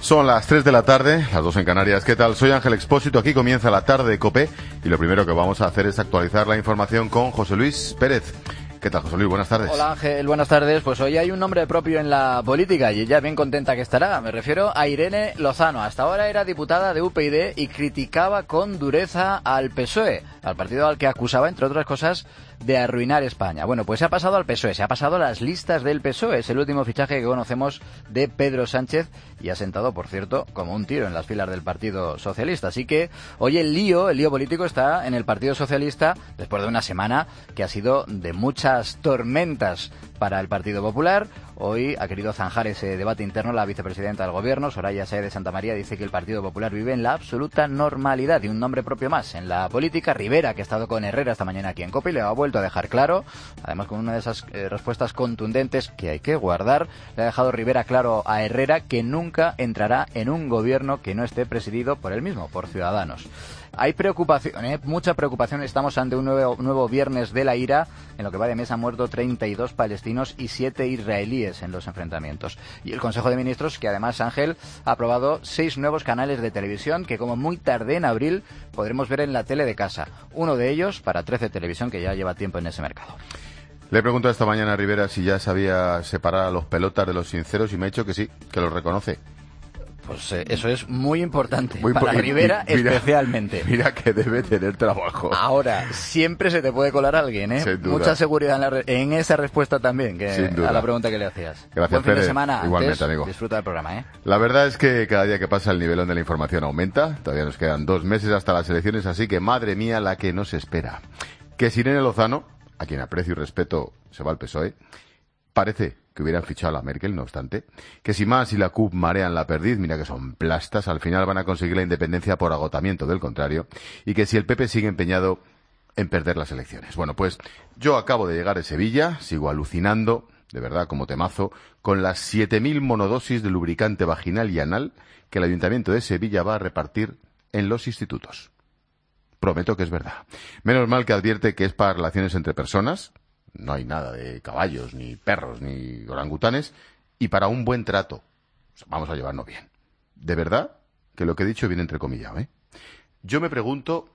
Son las 3 de la tarde, las 2 en Canarias. ¿Qué tal? Soy Ángel Expósito, aquí comienza la tarde de COPE y lo primero que vamos a hacer es actualizar la información con José Luis Pérez. ¿Qué tal, José Luis? Buenas tardes. Hola, Ángel. Buenas tardes. Pues hoy hay un nombre propio en la política y ella bien contenta que estará. Me refiero a Irene Lozano. Hasta ahora era diputada de UPyD y criticaba con dureza al PSOE, al partido al que acusaba, entre otras cosas, de arruinar España. Bueno, pues se ha pasado al PSOE, se ha pasado a las listas del PSOE. Es el último fichaje que conocemos de Pedro Sánchez y ha sentado, por cierto, como un tiro en las filas del Partido Socialista. Así que hoy el lío político está en el Partido Socialista después de una semana que ha sido de muchas tormentas para el Partido Popular. Hoy ha querido zanjar ese debate interno la vicepresidenta del Gobierno, Soraya Sáez de Santamaría, dice que el Partido Popular vive en la absoluta normalidad y un nombre propio más en la política. Rivera, que ha estado con Herrera esta mañana aquí en COPE, le ha vuelto a dejar claro, además con una de esas respuestas contundentes que hay que guardar, le ha dejado Rivera claro a Herrera que nunca entrará en un gobierno que no esté presidido por él mismo, por Ciudadanos. Hay preocupación, mucha preocupación. Estamos ante un nuevo viernes de la ira. En lo que va de mes han muerto 32 palestinos y 7 israelíes en los enfrentamientos. Y el Consejo de Ministros, que además, Ángel, ha aprobado 6 nuevos canales de televisión que como muy tarde en abril podremos ver en la tele de casa. Uno de ellos para 13 Televisión, que ya lleva tiempo en ese mercado. Le he preguntado esta mañana a Rivera si ya sabía separar a los pelotas de los sinceros y me ha dicho que sí, que los reconoce. Pues eso es muy importante, para Rivera especialmente. Mira que debe tener trabajo. Ahora, siempre se te puede colar alguien, ¿eh? Sin duda. Mucha seguridad en esa respuesta también, que a la pregunta que le hacías. Gracias, Buen fin Pérez. de semana. Igualmente, Antes, amigo. Disfruta del programa, ¿eh? La verdad es que cada día que pasa el nivelón de la información aumenta. Todavía nos quedan 2 meses hasta las elecciones, así que madre mía la que nos espera. Que si Irene Lozano, a quien aprecio y respeto, se va al PSOE, parece que hubieran fichado a la Merkel, no obstante, que si Mas y la CUP marean la perdiz, mira que son plastas, al final van a conseguir la independencia por agotamiento del contrario, y que si el PP sigue empeñado en perder las elecciones. Bueno, pues yo acabo de llegar de Sevilla, sigo alucinando, de verdad, como temazo, con las 7.000 monodosis de lubricante vaginal y anal que el Ayuntamiento de Sevilla va a repartir en los institutos. Prometo que es verdad. Menos mal que advierte que es para relaciones entre personas. No hay nada de caballos, ni perros, ni orangutanes. Y para un buen trato. Vamos a llevarnos bien. De verdad que lo que he dicho viene entrecomillado, ¿eh? Yo me pregunto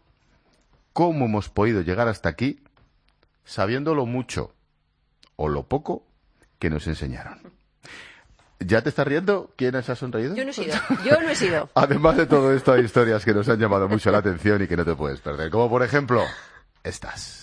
cómo hemos podido llegar hasta aquí sabiendo lo mucho o lo poco que nos enseñaron. ¿Ya te estás riendo? ¿Quién se ha sonreído? Yo no he sido. Además de todo esto, hay historias que nos han llamado mucho la atención y que no te puedes perder. Como por ejemplo, estas.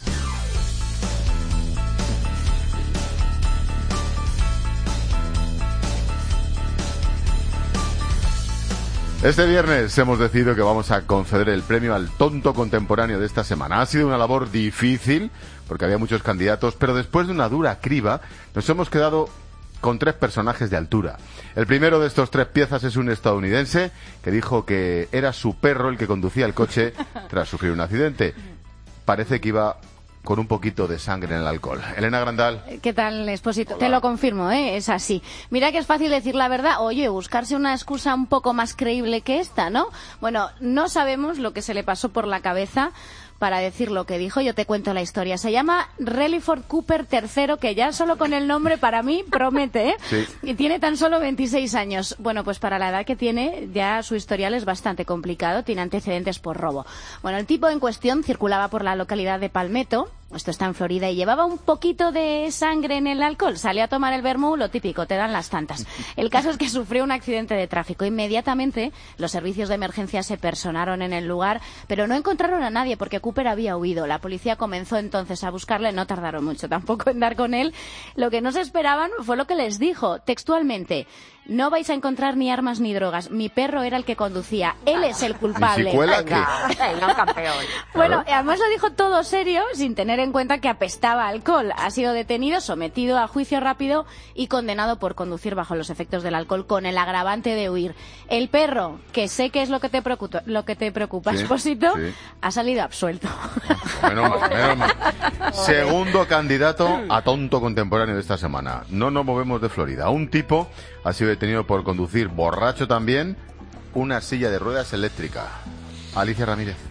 Este viernes hemos decidido que vamos a conceder el premio al tonto contemporáneo de esta semana. Ha sido una labor difícil, porque había muchos candidatos, pero después de una dura criba, nos hemos quedado con 3 personajes de altura. El primero de estos 3 piezas es un estadounidense que dijo que era su perro el que conducía el coche tras sufrir un accidente. Parece que iba con un poquito de sangre en el alcohol. Elena Grandal. ¿Qué tal, Expósito? Hola. Te lo confirmo, es así. Mira que es fácil decir la verdad, oye, buscarse una excusa un poco más creíble que esta, ¿no? Bueno, no sabemos lo que se le pasó por la cabeza para decir lo que dijo. Yo te cuento la historia. Se llama Reliford Cooper III, que ya solo con el nombre para mí promete, ¿eh? Sí. Y tiene tan solo 26 años. Bueno, pues para la edad que tiene, ya su historial es bastante complicado. Tiene antecedentes por robo. Bueno, el tipo en cuestión circulaba por la localidad de Palmetto. Esto está en Florida y llevaba un poquito de sangre en el alcohol. Salió a tomar el vermú, lo típico, te dan las tantas. El caso es que sufrió un accidente de tráfico. Inmediatamente los servicios de emergencia se personaron en el lugar, pero no encontraron a nadie porque Cooper había huido. La policía comenzó entonces a buscarle, no tardaron mucho tampoco en dar con él. Lo que no se esperaban fue lo que les dijo textualmente: no vais a encontrar ni armas ni drogas. Mi perro era el que conducía. Él es el culpable. ¿Y si cuela qué? Venga, campeón. Bueno, además lo dijo todo serio, sin tener en cuenta que apestaba a alcohol. Ha sido detenido, sometido a juicio rápido y condenado por conducir bajo los efectos del alcohol con el agravante de huir. El perro, que sé que es lo que te preocupa, Sí, Expósito, sí. ha salido absuelto. Menos mal. Segundo candidato a tonto contemporáneo de esta semana. No nos movemos de Florida. Un tipo ha sido detenido por conducir borracho también una silla de ruedas eléctrica. Alicia Ramírez.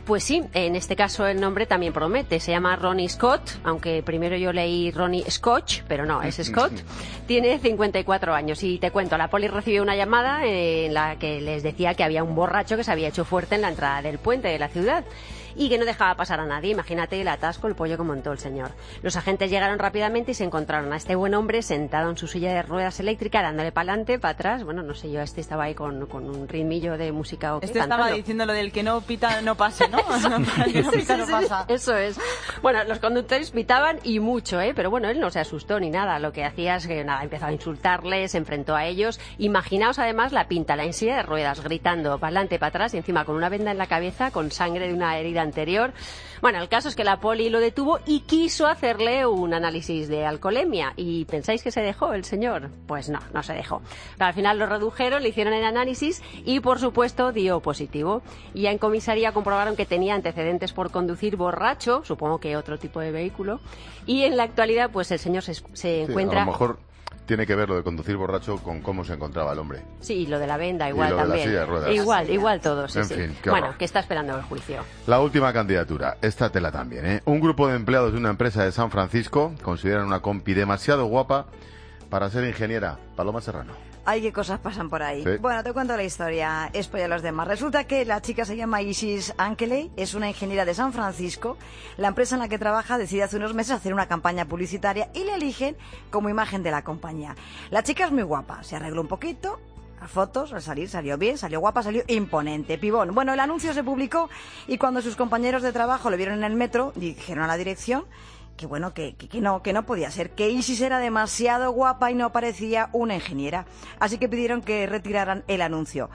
Pues sí, en este caso el nombre también promete. Se llama Ronnie Scott, aunque primero yo leí Ronnie Scotch, pero no, es Scott. Tiene 54 años y te cuento, la poli recibió una llamada en la que les decía que había un borracho que se había hecho fuerte en la entrada del puente de la ciudad y que no dejaba pasar a nadie. Imagínate el atasco, el pollo que montó el señor. Los agentes llegaron rápidamente y se encontraron a este buen hombre sentado en su silla de ruedas eléctrica, dándole para adelante, para atrás. Bueno, no sé yo, este estaba ahí con un ritmillo de música. Estaba diciendo lo del que no pita no pase, ¿no? Que no pita no pasa. Eso es. Bueno, los conductores pitaban y mucho, pero bueno, él no se asustó ni nada. Lo que hacía es que nada, empezó a insultarles, se enfrentó a ellos. Imaginaos además la pinta, la en silla de ruedas, gritando para adelante, para atrás y encima con una venda en la cabeza, con sangre de una herida anterior. Bueno, el caso es que la poli lo detuvo y quiso hacerle un análisis de alcoholemia. ¿Y pensáis que se dejó el señor? Pues no, no se dejó. Pero al final lo redujeron, le hicieron el análisis y, por supuesto, dio positivo. Y ya en comisaría comprobaron que tenía antecedentes por conducir borracho, supongo que otro tipo de vehículo. Y en la actualidad, pues el señor se encuentra... A lo mejor tiene que ver lo de conducir borracho con cómo se encontraba el hombre. Sí, y lo de la venda igual y lo también. De la silla de ruedas. Igual todo, sí, en sí. Fin, qué bueno, horror. que está esperando el juicio. La última candidatura, esta tela también, ¿eh? Un grupo de empleados de una empresa de San Francisco consideran una compi demasiado guapa para ser ingeniera. Paloma Serrano. Ay, qué cosas pasan por ahí. Sí. Bueno, te cuento la historia, spoiler a los demás. Resulta que la chica se llama Isis Ankeley, es una ingeniera de San Francisco. La empresa en la que trabaja decide hace unos meses hacer una campaña publicitaria y la eligen como imagen de la compañía. La chica es muy guapa, se arregló un poquito. Las fotos, al salir, salió bien, salió guapa, salió imponente, pibón. Bueno, el anuncio se publicó y cuando sus compañeros de trabajo lo vieron en el metro, dijeron a la dirección que bueno, que no podía ser, que Isis era demasiado guapa y no parecía una ingeniera. Así que pidieron que retiraran el anuncio.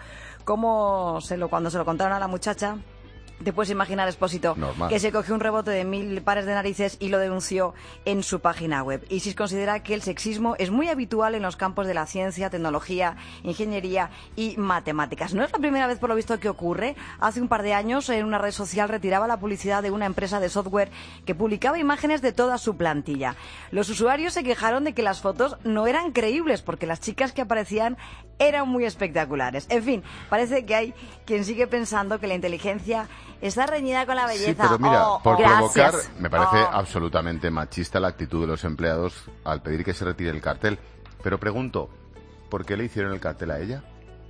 Cuando se lo contaron a la muchacha, te puedes imaginar, Expósito, Normal. que se cogió un rebote de 1000 pares de narices y lo denunció en su página web. Isis considera que el sexismo es muy habitual en los campos de la ciencia, tecnología, ingeniería y matemáticas. No es la primera vez, por lo visto, que ocurre. Hace un par de años, en una red social retiraba la publicidad de una empresa de software que publicaba imágenes de toda su plantilla. Los usuarios se quejaron de que las fotos no eran creíbles porque las chicas que aparecían eran muy espectaculares. En fin, parece que hay quien sigue pensando que la inteligencia está reñida con la belleza. Sí, pero mira, por gracias. provocar, me parece absolutamente machista la actitud de los empleados al pedir que se retire el cartel. Pero pregunto, ¿por qué le hicieron el cartel a ella?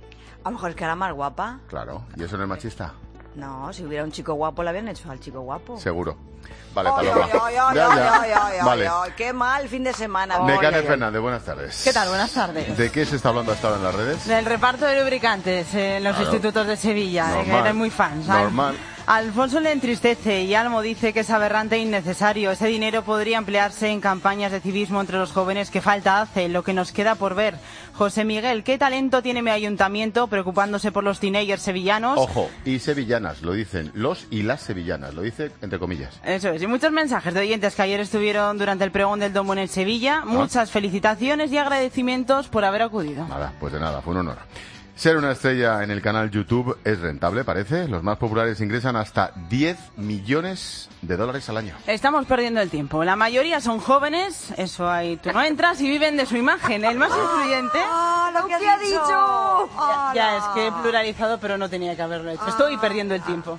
A lo mejor es que era más guapa. Claro, ¿y eso no es machista? No, si hubiera un chico guapo, le habían hecho al chico guapo. Seguro. Vale, Ay, Paloma. ay, ay, Ya, ya. ay, ay, ay, Vale. ay, qué mal fin de semana. Mecane Ay, ay, Fernández, buenas tardes. ¿Qué tal? Buenas tardes. ¿De qué se está hablando hasta ahora en las redes? Del reparto de lubricantes en los Claro. institutos de Sevilla, que Normal. eres muy fan, ¿sabes? Normal. Alfonso le entristece y Almo dice que es aberrante e innecesario. Ese dinero podría emplearse en campañas de civismo entre los jóvenes que falta hace, lo que nos queda por ver. José Miguel, ¿qué talento tiene mi ayuntamiento preocupándose por los teenagers sevillanos? Ojo, y sevillanas, lo dicen los y las sevillanas, lo dice entre comillas. Eso es, y muchos mensajes de oyentes que ayer estuvieron durante el pregón del Domo en Sevilla. Muchas felicitaciones y agradecimientos por haber acudido. Nada, pues de nada, fue un honor. Ser una estrella en el canal YouTube es rentable, parece. Los más populares ingresan hasta 10 millones de dólares al año. Estamos perdiendo el tiempo. La mayoría son jóvenes, eso ahí tú no entras, y viven de su imagen. El más influyente... lo que ha dicho. Ya, es que he pluralizado, pero no tenía que haberlo hecho. Estoy perdiendo el tiempo.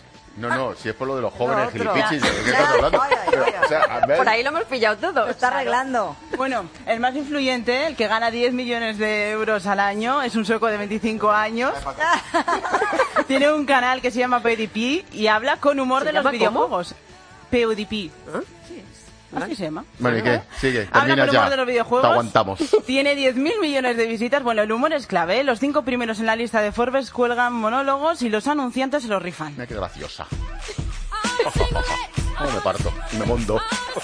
No, si es por lo de los jóvenes Lo otro. gilipichis, ¿de qué estás hablando? Ay, ay, Pero, ay, ay. o sea, a ver, Por ahí lo hemos pillado todo. Lo está arreglando. Bueno, el más influyente, el que gana 10 millones de euros al año, es un sueco de 25 años. Tiene un canal que se llama PewDiePie y habla con humor ¿Se de los llama videojuegos. PewDiePie. Así se llama. Bueno, ¿y qué? Sigue, Habla termina con ya. humor de los videojuegos. Te aguantamos. Tiene 10.000 millones de visitas. Bueno, el humor es clave, ¿eh? Los 5 primeros en la lista de Forbes cuelgan monólogos y los anunciantes se los rifan. Mira qué graciosa. ¿Cómo me parto? Y me mondo.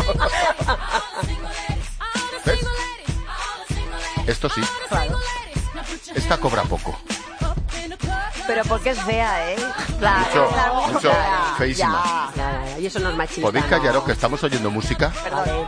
¿Ves? Esto sí. Esta cobra poco. Pero porque es fea, ¿eh? Claro. Mucho. Feísima. Ya, y eso no es machista. ¿Podéis ¿no? callaros que estamos oyendo música? Vale.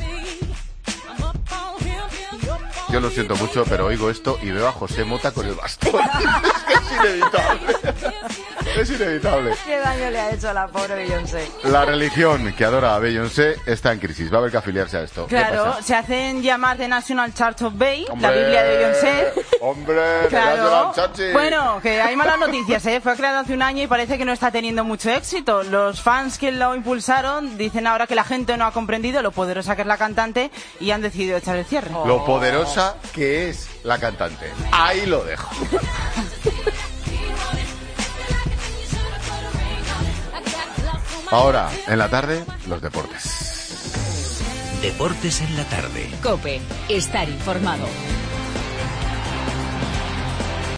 Yo lo siento mucho, pero oigo esto y veo a José Mota con el bastón. Es que es inevitable. Es inevitable. ¿Qué daño le ha hecho a la pobre Beyoncé? La religión que adora a Beyoncé está en crisis. Va a haber que afiliarse a esto. Claro, se hacen llamar The National Church of Bay, la Biblia de Beyoncé. Hombre, claro. Bueno, que hay malas noticias, ¿eh? Fue creado hace un año y parece que no está teniendo mucho éxito. Los fans que lo impulsaron dicen ahora que la gente no ha comprendido lo poderosa que es la cantante y han decidido echar el cierre. Lo poderosa que es la cantante. Ahí lo dejo. Ahora, en la tarde, los deportes. Deportes en la tarde. COPE. Estar informado.